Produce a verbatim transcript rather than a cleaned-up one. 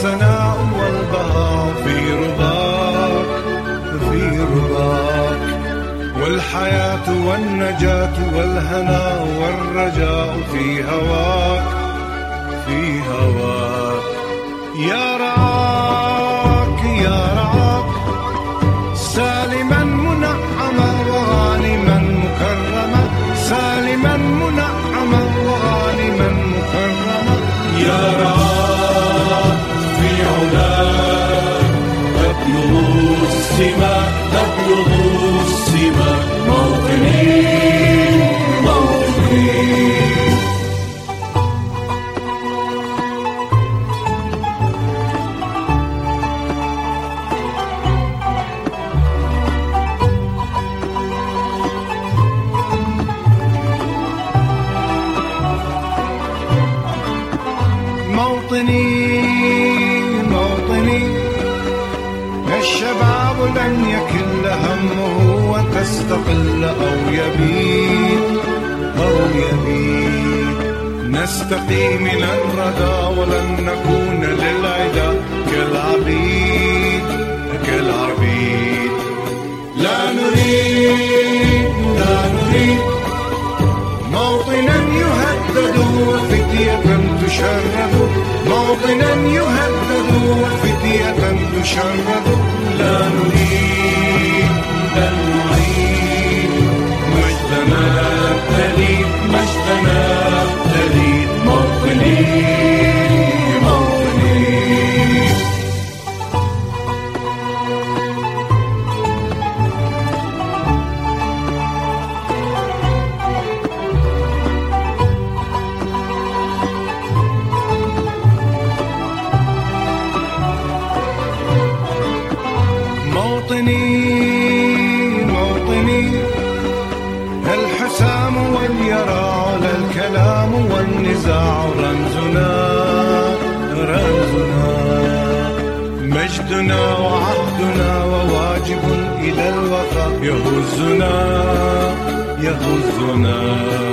السناء والبهاء في رضاك في رضاك، والحياة والنجاة والهنا والرجاء في هواك في هواك. يا رعاك يا رعاك سالما منعما وغانما مكرما، سالما منعما وغانما مكرما. يا رعاك في علاك تبلغ السماء تبلغ السماء، موطني موطني. موطني موطني، الشباب لن يكل همه وتستقل أو يبيد أو يبيد. نستقي من الردى ولن نكون للعدا كالعبيد كالعبيد. لا نريد لا نريد موطنا يهدد وفتية تشرد، موطنا يهدد وفتية تشرد. لا نريد بل نعيد مجدنا التليد مجدنا التليد، موطني موطني. موطني موطني، الحسام واليرى الكلام والنزاع رمزنا رمزنا، مجدنا وعهدنا وواجب إلى الوفاء يهزنا يهزنا.